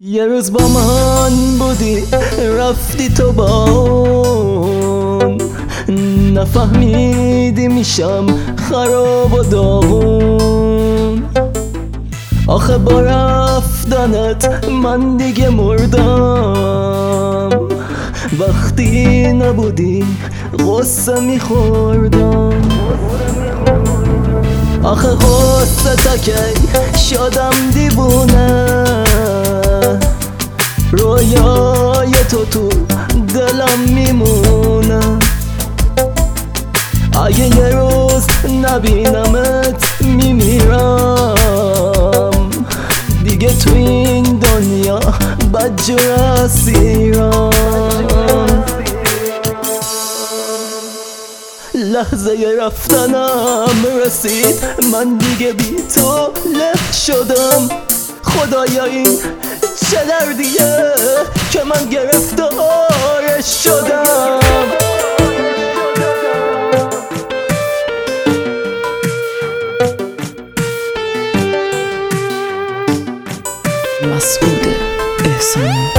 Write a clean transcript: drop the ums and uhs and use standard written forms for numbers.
یه روز با من بودی رفتی تو با اون، نفهمیدی میشم خراب و داغون. آخه با رفتنت من دیگه مردم، وقتی نبودی غصه میخوردم. آخه غصه تا کی شدم دیوونه، رویای تو دلم میمونه. اگه یه روز نبینمت میمیرم، دیگه تو این دنیا بدجور اسیرم. لحظه رفتنم رسید، من دیگه بی تو له شدم. خدایا این چه دردیه که من گرفتارش شدم. مسعود احسانی.